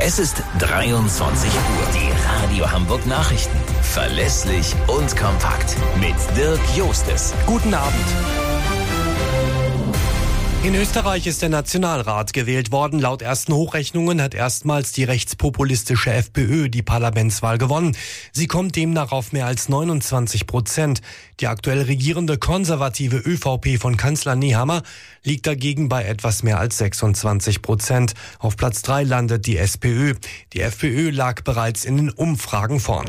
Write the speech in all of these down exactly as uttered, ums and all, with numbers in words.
Es ist dreiundzwanzig Uhr. Die Radio Hamburg Nachrichten. Verlässlich und kompakt. Mit Dirk Jostes. Guten Abend. In Österreich ist der Nationalrat gewählt worden. Laut ersten Hochrechnungen hat erstmals die rechtspopulistische FPÖ die Parlamentswahl gewonnen. Sie kommt demnach auf mehr als neunundzwanzig Prozent. Die aktuell regierende konservative ÖVP von Kanzler Nehammer liegt dagegen bei etwas mehr als sechsundzwanzig Prozent. Auf Platz drei landet die SPÖ. Die FPÖ lag bereits in den Umfragen vorn.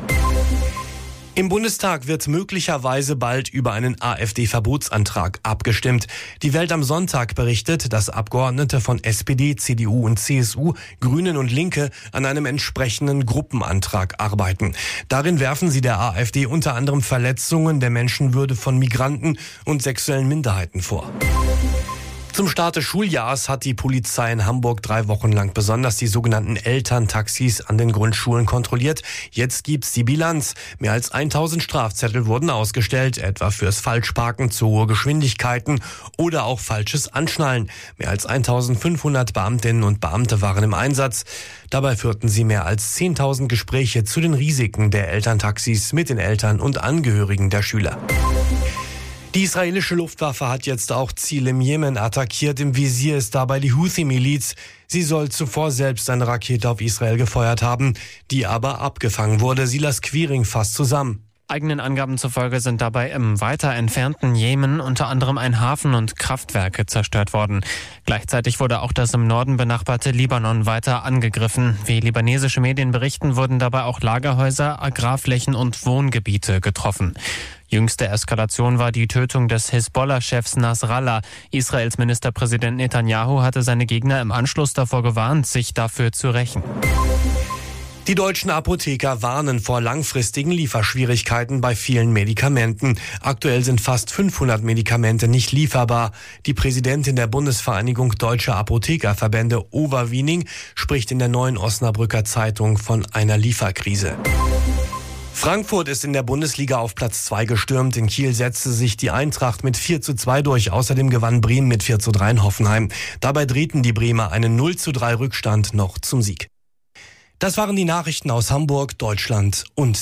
Im Bundestag wird möglicherweise bald über einen AfD-Verbotsantrag abgestimmt. Die Welt am Sonntag berichtet, dass Abgeordnete von S P D, C D U und C S U, Grünen und Linke an einem entsprechenden Gruppenantrag arbeiten. Darin werfen sie der AfD unter anderem Verletzungen der Menschenwürde von Migranten und sexuellen Minderheiten vor. Zum Start des Schuljahrs hat die Polizei in Hamburg drei Wochen lang besonders die sogenannten Elterntaxis an den Grundschulen kontrolliert. Jetzt gibt's die Bilanz. Mehr als tausend Strafzettel wurden ausgestellt, etwa fürs Falschparken zu hohe Geschwindigkeiten oder auch falsches Anschnallen. Mehr als eintausendfünfhundert Beamtinnen und Beamte waren im Einsatz. Dabei führten sie mehr als zehntausend Gespräche zu den Risiken der Elterntaxis mit den Eltern und Angehörigen der Schüler. Die israelische Luftwaffe hat jetzt auch Ziele im Jemen attackiert. Im Visier ist dabei die Houthi-Miliz. Sie soll zuvor selbst eine Rakete auf Israel gefeuert haben, die aber abgefangen wurde. Silas Quiring fasst zusammen. Eigenen Angaben zufolge sind dabei im weiter entfernten Jemen unter anderem ein Hafen und Kraftwerke zerstört worden. Gleichzeitig wurde auch das im Norden benachbarte Libanon weiter angegriffen. Wie libanesische Medien berichten, wurden dabei auch Lagerhäuser, Agrarflächen und Wohngebiete getroffen. Jüngste Eskalation war die Tötung des Hisbollah-Chefs Nasrallah. Israels Ministerpräsident Netanyahu hatte seine Gegner im Anschluss davor gewarnt, sich dafür zu rächen. Die deutschen Apotheker warnen vor langfristigen Lieferschwierigkeiten bei vielen Medikamenten. Aktuell sind fast fünfhundert Medikamente nicht lieferbar. Die Präsidentin der Bundesvereinigung Deutscher Apothekerverbände, Ova Wiening, spricht in der Neuen Osnabrücker Zeitung von einer Lieferkrise. Frankfurt ist in der Bundesliga auf Platz zwei gestürmt. In Kiel setzte sich die Eintracht mit vier zu zwei durch. Außerdem gewann Bremen mit vier zu drei in Hoffenheim. Dabei drehten die Bremer einen null zu drei Rückstand noch zum Sieg. Das waren die Nachrichten aus Hamburg, Deutschland und